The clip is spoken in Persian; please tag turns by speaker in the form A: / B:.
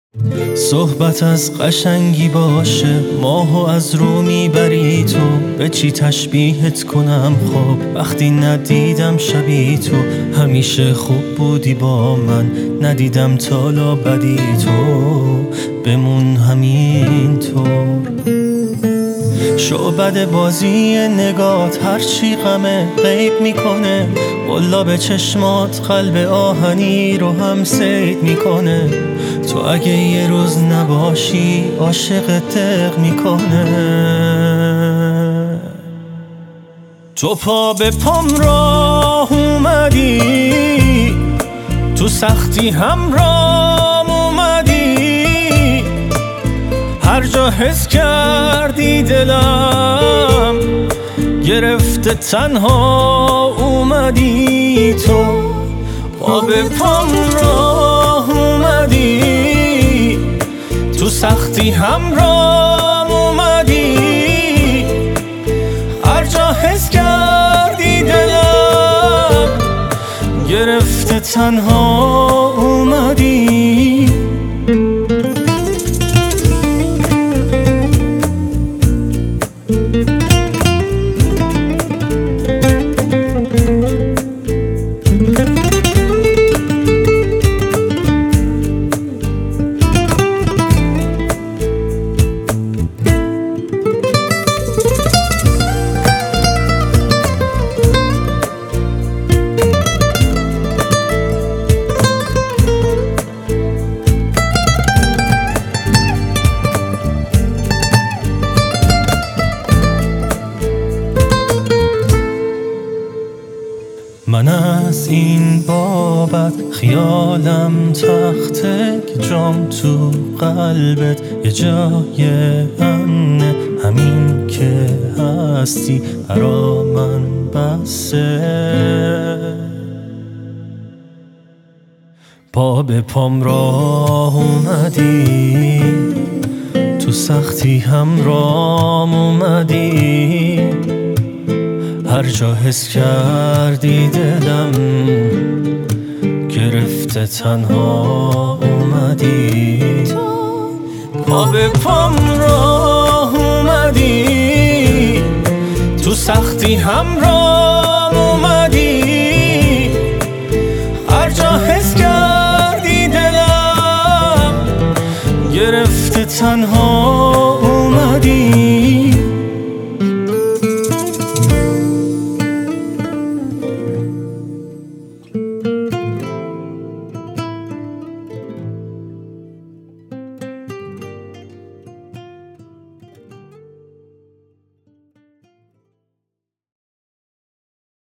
A: صحبت از قشنگی باشه، ماهو از رو میبری تو. به چی تشبیهت کنم خب وقتی ندیدم شبی تو. همیشه خوب بودی با من، ندیدم تا لابدی تو. بمون همین طور. شعبد بازی نگات هرچی غمه غیب میکنه. قلاب چشمات قلب آهنی رو هم صید میکنه. تو اگه یه روز نباشی عاشق دق میکنه. تو پا به پام راه اومدی، تو سختی همرام اومدی. هر جا حس کردی دلم گرفته تنها اومدی. تو پا به پام راه اومدی، تو سختی همرام اومدی. هر جا حس کردی دلم گرفته تنها اومدی. من از این بابت خیالم تخته که جام تو قلبت یه جای امنه. همین که هستی برا من بسه. پا به پام راه اومدی، تو سختی همرام اومدی. هر جا حس کردی دلم گرفته تنها اومدی. پا به پام راه اومدی، تو سختی همرام اومدی. هر جا حس کردی دلم گرفته تنها اومدی.